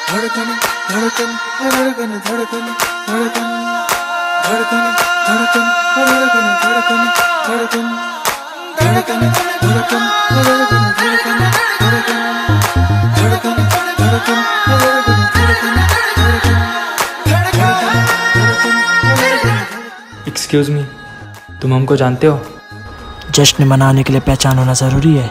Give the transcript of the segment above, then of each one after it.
धड़कन धड़कन धड़कन धड़कन धड़कन धड़कन धड़कन धड़कन धड़कन धड़कन धड़कन धड़कन धड़कन धड़कन धड़कन धड़कन धड़कन धड़कन धड़कन। एक्सक्यूज मी, तुम हमको जानते हो? जश्न मनाने के लिए पहचान होना जरूरी है।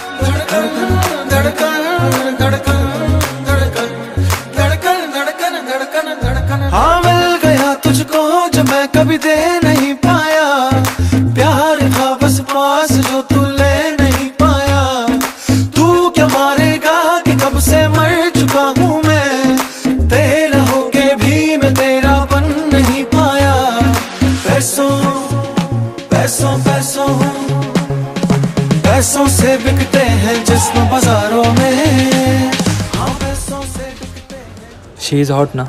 हाँ मिल गया तुझको जो मैं कभी दे नहीं पाया, प्यार था बस पास जो तू ले नहीं पाया। तू क्या मारेगा कि कब से मर चुका हूँ मैं, तेरा होके भी मैं तेरा बन नहीं पाया। पैसों पैसों पैसों पैसों से बिकते हैं जिस्म बाजारों में। हाँ पैसों से बिकते हैं। शी इज हॉट ना,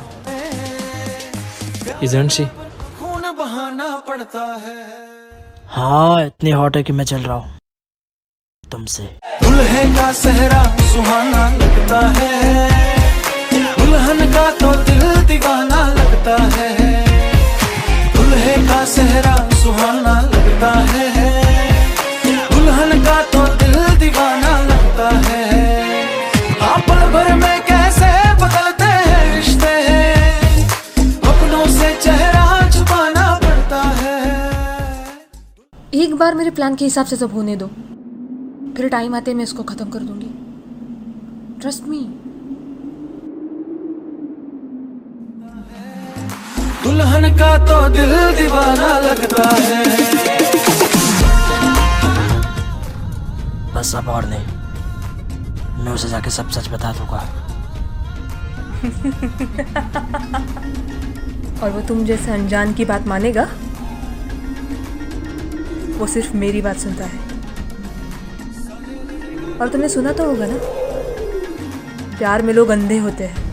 isn't she? खून बहाना पड़ता है। हाँ इतनी हॉट है कि मैं चल रहा हूँ तुमसे। दुल्हे का सेहरा सुहाना लगता है, दुल्हन का तो दिल दीवाना लगता है। दुल्हे का सेहरा सुहाना लगता है, दुल्हन का तो दिल दीवाना लगता है। आप पल भर में कैसे बदलते हैं रिश्ते, अपनों से चेहरा छुपाना पड़ता है। एक बार मेरे प्लान के हिसाब से सब होने दो, फिर टाइम आते मैं इसको खत्म कर दूंगी। Trust me. दुल्हन का तो दिल दीवाना लगता है। बस अब और नहीं, मैं उसे जाके सब सच बता दूंगा। और वो तुम जैसे अनजान की बात मानेगा? वो सिर्फ मेरी बात सुनता है। और तुमने सुना तो होगा ना, प्यार में लोग अंधे होते हैं।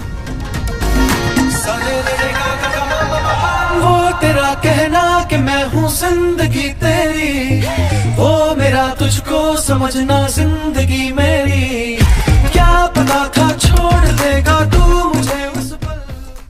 वो तेरा कहना कि मैं हूँ जिंदगी तेरी, वो मेरा तुझको समझना जिंदगी मेरी। क्या पता था छोड़ देगा तू मुझे उस पल।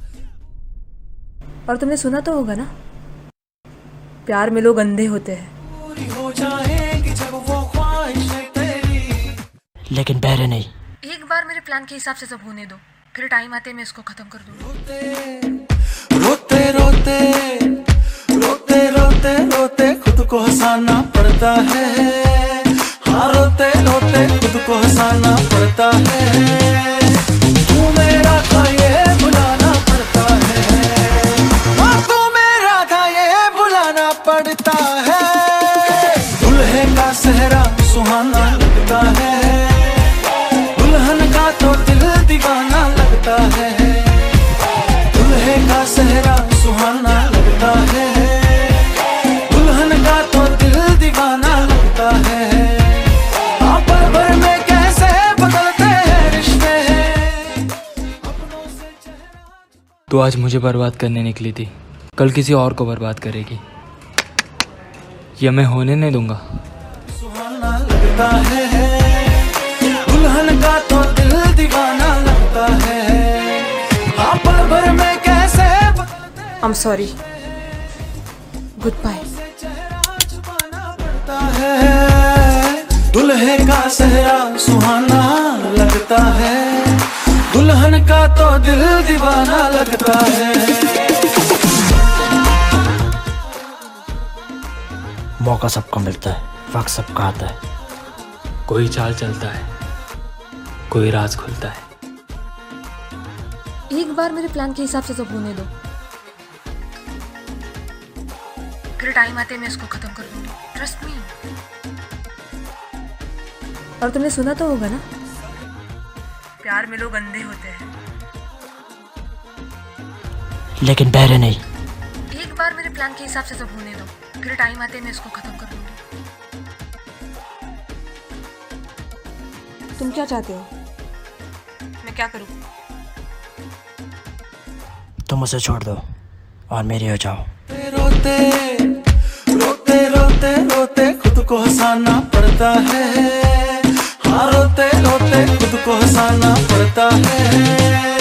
और तुमने सुना तो होगा ना, प्यार में लोग अंधे होते हैं। पूरी हो जाएगी जब वो ख्वाहिशें तेरी। लेकिन बहरे नहीं। एक बार मेरे प्लान के हिसाब से सब होने दो, फिर टाइम आते मैं इसको खत्म कर दूंगी। रोते रोते रोते रोते रोते खुद को हंसाना पड़ता है। हाँ रोते रोते खुद को हंसाना पड़ता है। तू मेरा था ये बुलाना पड़ता है। हाँ तू मेरा था ये बुलाना पड़ता है। दुल्हे का सेहरा सुहाना लगता है, दुल्हन का तो दिल दीवाना लगता है। दुल्हे का सेहरा सुहाना लगता है, दुल्हन का तो दिल दीवाना लगता है। आप पल भर में कैसे बदलते हैं रिश्ते, अपनों से चेहरा। तू आज मुझे बर्बाद करने निकली थी, कल किसी और को बर्बाद करेगी। यह मैं होने नहीं दूंगा। सुहाना लगता है, दुल्हन का तो दिल दीवाना लगता है। आप पल भर में कैसे बदलते हैं। I am sorry, good bye. दुल्हे का सेहरा सुहाना लगता है, दुल्हन का तो दिल दीवाना लगता है। मौका सबको मिलता है, वक्त सबका आता है। कोई चाल चलता है, कोई राज खुलता है। एक बार मेरे प्लान के हिसाब से सब होने दो, फिर टाइम आते मैं इसको खत्म कर दूंगी। Trust me. और तुमने सुना तो होगा ना, प्यार में लोग अंधे होते हैं। लेकिन बहरे नहीं। एक बार मेरे प्लान के हिसाब से सब होने दो, फिर टाइम आते मैं इसको खत्म कर दूंगी। तुम क्या चाहते हो? मैं क्या करूं? तुम उसे छोड़ दो और मेरी हो जाओ। रोते रोते रोते रोते खुद को हंसाना पड़ता है। हाँ रोते रोते खुद को हंसाना पड़ता है।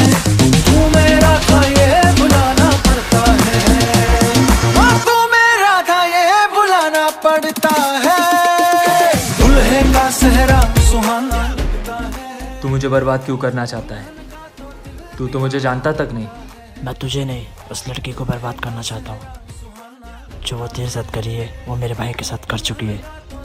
पड़ता है, दुल्हे का सेहरा सुहाना लगता है। तू मुझे बर्बाद क्यों करना चाहता है? तू तो मुझे जानता तक नहीं। मैं तुझे नहीं, उस लड़की को बर्बाद करना चाहता हूँ। जो वो तेरे साथ करी है वो मेरे भाई के साथ कर चुकी है।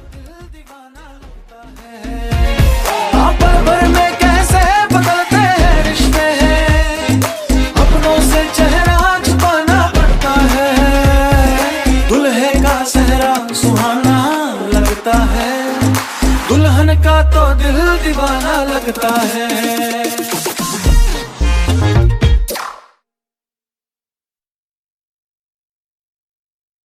पल भर में कैसे बदलते हैं रिश्ते, अपनों से चेहरा छुपाना पड़ता है। दुल्हे का सेहरा सुहाना लगता है, दुल्हन का तो दिल दीवाना लगता है।